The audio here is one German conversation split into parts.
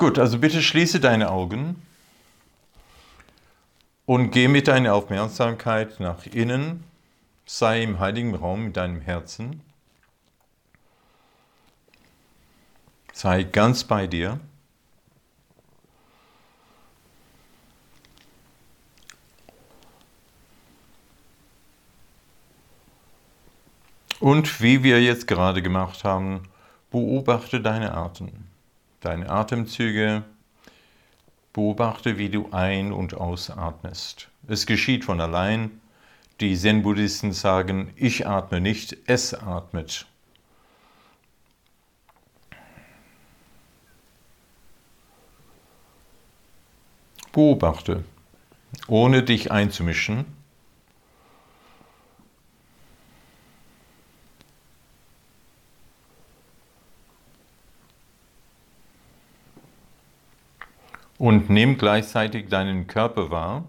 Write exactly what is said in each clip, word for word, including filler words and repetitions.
Gut, also bitte schließe deine Augen und geh mit deiner Aufmerksamkeit nach innen, sei im heiligen Raum mit deinem Herzen, sei ganz bei dir. Und wie wir jetzt gerade gemacht haben, beobachte deine Atem, deine Atemzüge, beobachte, wie du ein- und ausatmest. Es geschieht von allein. Die Zen-Buddhisten sagen, ich atme nicht, es atmet. Beobachte, ohne dich einzumischen. Und nimm gleichzeitig deinen Körper wahr.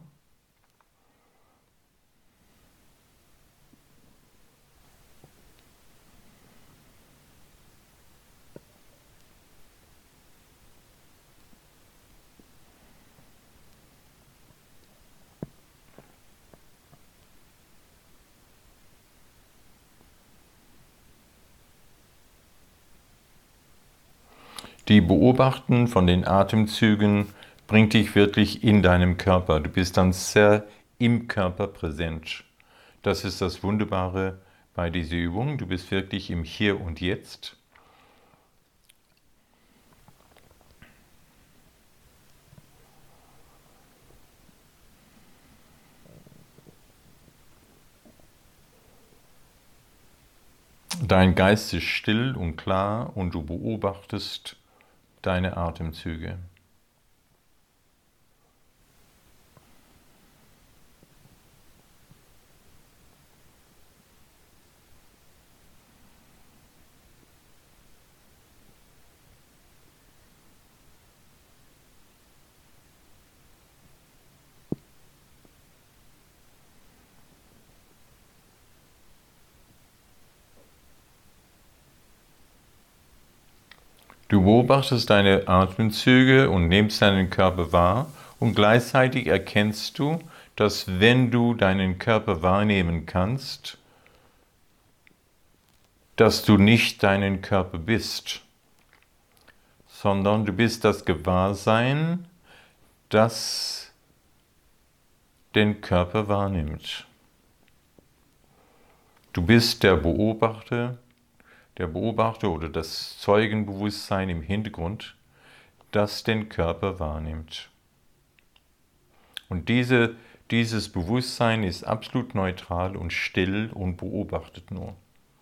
Die Beobachten von den Atemzügen bringt dich wirklich in deinem Körper. Du bist dann sehr im Körper präsent. Das ist das Wunderbare bei dieser Übung. Du bist wirklich im Hier und Jetzt. Dein Geist ist still und klar und du beobachtest deine Atemzüge. Du beobachtest deine Atemzüge und nimmst deinen Körper wahr und gleichzeitig erkennst du, dass wenn du deinen Körper wahrnehmen kannst, dass du nicht deinen Körper bist, sondern du bist das Gewahrsein, das den Körper wahrnimmt. Du bist der Beobachter, der Beobachter oder das Zeugenbewusstsein im Hintergrund, das den Körper wahrnimmt. Und diese, dieses Bewusstsein ist absolut neutral und still und beobachtet nur.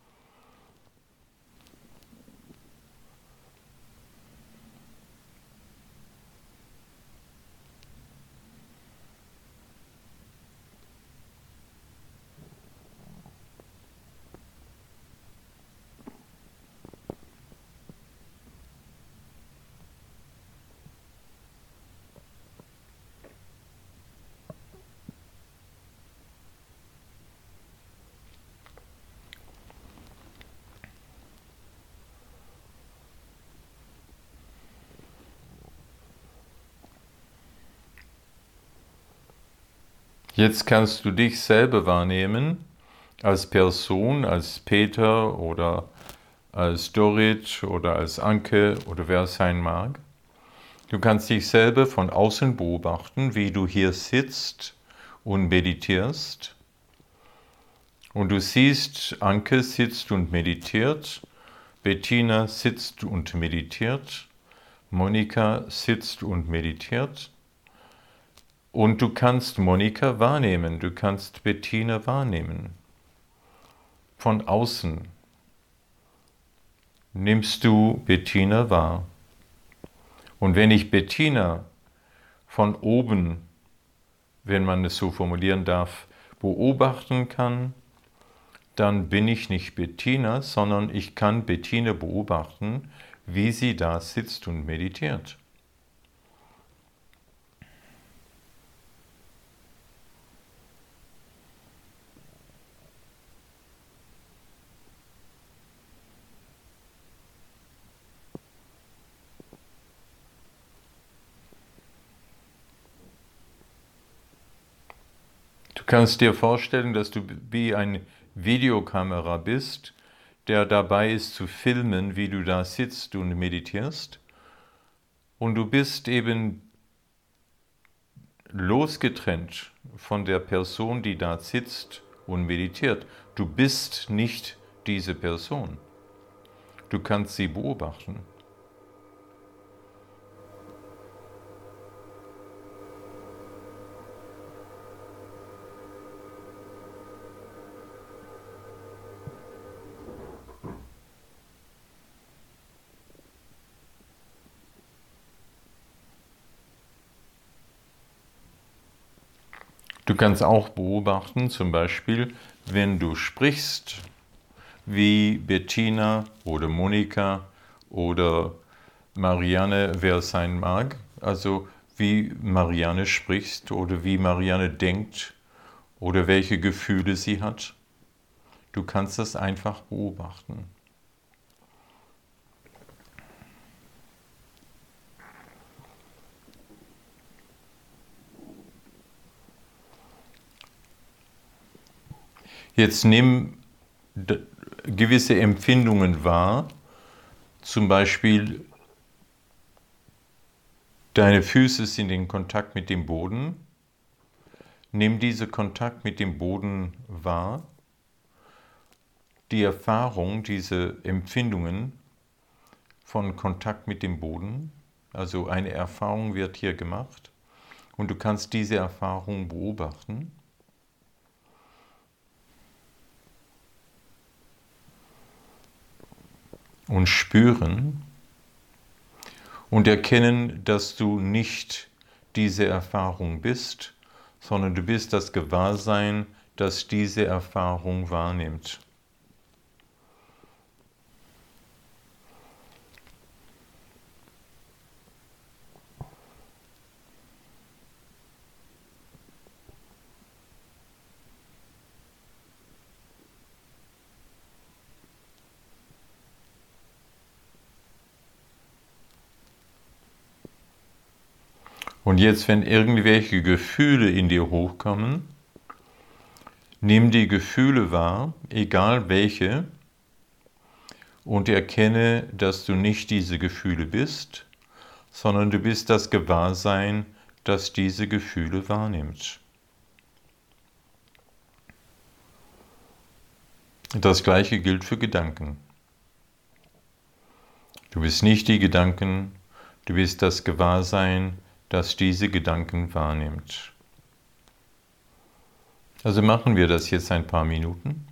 Jetzt kannst du dich selber wahrnehmen, als Person, als Peter oder als Dorit oder als Anke oder wer es sein mag. Du kannst dich selber von außen beobachten, wie du hier sitzt und meditierst. Und du siehst, Anke sitzt und meditiert, Bettina sitzt und meditiert, Monika sitzt und meditiert. Und du kannst Monika wahrnehmen, du kannst Bettina wahrnehmen. Von außen nimmst du Bettina wahr. Und wenn ich Bettina von oben, wenn man es so formulieren darf, beobachten kann, dann bin ich nicht Bettina, sondern ich kann Bettina beobachten, wie sie da sitzt und meditiert. kannst dir vorstellen, dass du wie eine Videokamera bist, der dabei ist zu filmen, wie du da sitzt und meditierst. Und du bist eben losgetrennt von der Person, die da sitzt und meditiert. Du bist nicht diese Person. Du kannst sie beobachten. Du kannst auch beobachten, zum Beispiel, wenn du sprichst, wie Bettina oder Monika oder Marianne, wer es sein mag, also wie Marianne spricht oder wie Marianne denkt oder welche Gefühle sie hat. Du kannst das einfach beobachten. Jetzt nimm gewisse Empfindungen wahr, zum Beispiel deine Füße sind in Kontakt mit dem Boden. Nimm diesen Kontakt mit dem Boden wahr. Die Erfahrung, diese Empfindungen von Kontakt mit dem Boden, also eine Erfahrung wird hier gemacht und du kannst diese Erfahrung beobachten. Und spüren und erkennen, dass du nicht diese Erfahrung bist, sondern du bist das Gewahrsein, das diese Erfahrung wahrnimmt. Und jetzt, wenn irgendwelche Gefühle in dir hochkommen, nimm die Gefühle wahr, egal welche, und erkenne, dass du nicht diese Gefühle bist, sondern du bist das Gewahrsein, das diese Gefühle wahrnimmt. Das Gleiche gilt für Gedanken. Du bist nicht die Gedanken, du bist das Gewahrsein, das diese Gedanken wahrnimmt. Also machen wir das jetzt ein paar Minuten.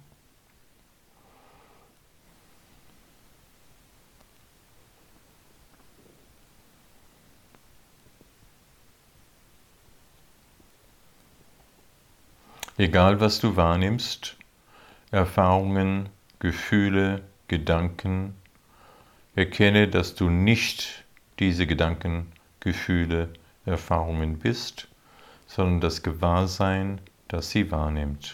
Egal was du wahrnimmst, Erfahrungen, Gefühle, Gedanken, erkenne, dass du nicht diese Gedanken, Gefühle, Erfahrungen bist, sondern das Gewahrsein, das sie wahrnimmt.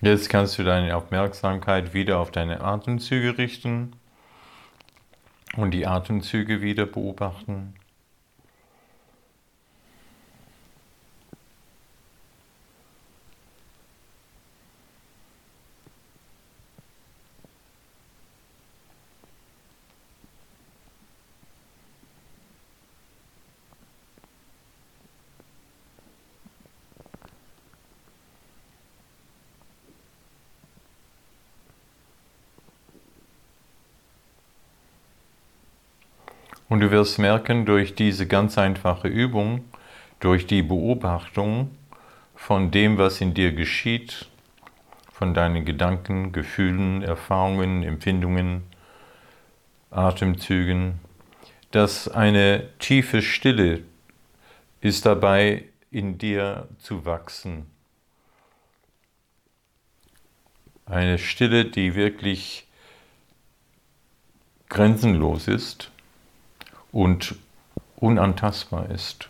Jetzt kannst du deine Aufmerksamkeit wieder auf deine Atemzüge richten und die Atemzüge wieder beobachten. Und du wirst merken, durch diese ganz einfache Übung, durch die Beobachtung von dem, was in dir geschieht, von deinen Gedanken, Gefühlen, Erfahrungen, Empfindungen, Atemzügen, dass eine tiefe Stille ist dabei, in dir zu wachsen. Eine Stille, die wirklich grenzenlos ist und unantastbar ist.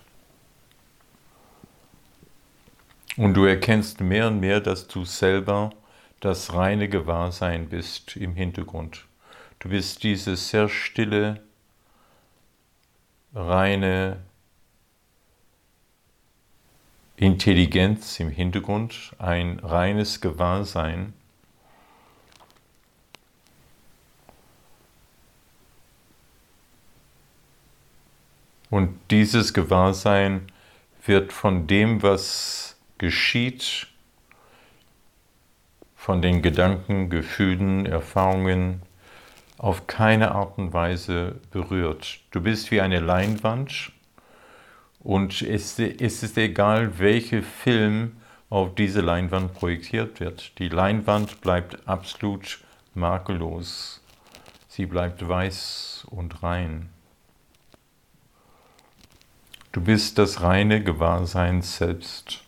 Und du erkennst mehr und mehr, dass du selber das reine Gewahrsein bist im Hintergrund. Du bist diese sehr stille, reine Intelligenz im Hintergrund, ein reines Gewahrsein. Und dieses Gewahrsein wird von dem, was geschieht, von den Gedanken, Gefühlen, Erfahrungen, auf keine Art und Weise berührt. Du bist wie eine Leinwand und es, es ist egal, welcher Film auf diese Leinwand projektiert wird. Die Leinwand bleibt absolut makellos. Sie bleibt weiß und rein. Du bist das reine Gewahrsein selbst.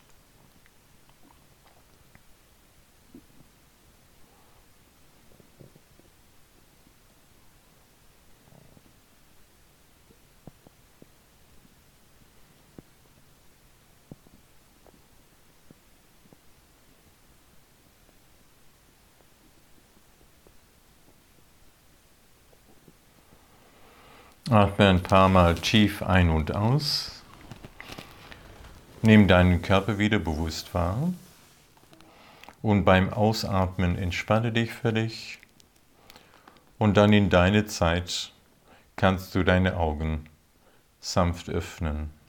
Atme ein paar Mal tief ein und aus. Nimm deinen Körper wieder bewusst wahr und beim Ausatmen entspanne dich völlig und dann in deine Zeit kannst du deine Augen sanft öffnen.